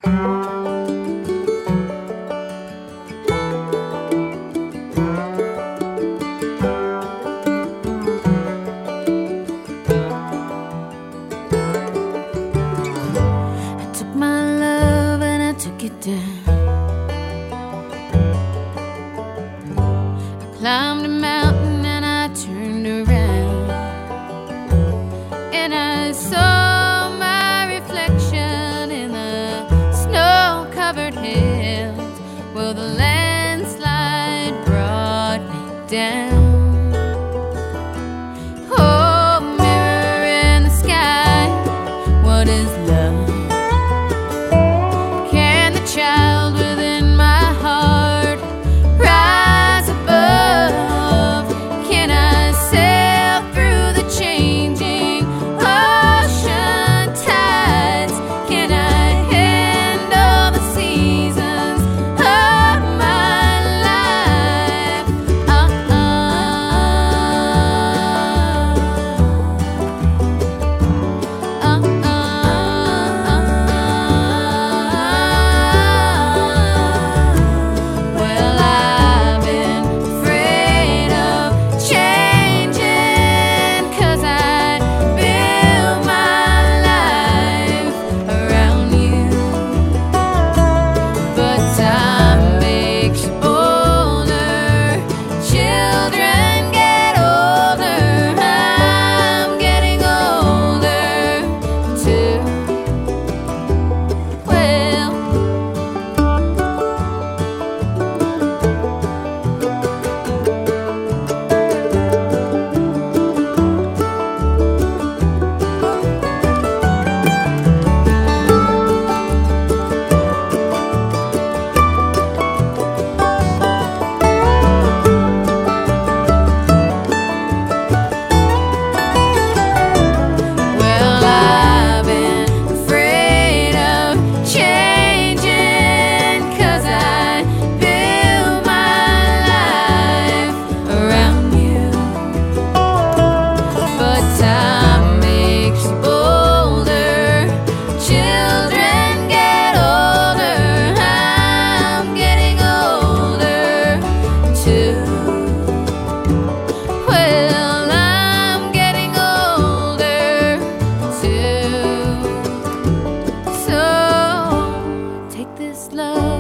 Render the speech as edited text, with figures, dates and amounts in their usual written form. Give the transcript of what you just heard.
Climbed a mountain and I turned around, and I saw my reflection in the snow-covered hills. Well, the landslide brought me down. Oh, mirror in the sky, what is love? Can the child within my heart rise above? Can I sail through the changing ocean tides? Can I handle the seasons of my life? Well, I've been afraid of changing, 'cause I built my life around you. But time makes you older, children get older, I'm getting older too. Well, well, I've been afraid of changing, 'cause I built my life around you. But time makes you older, children get older, I'm getting older too. Well, I'm getting older too. So take this love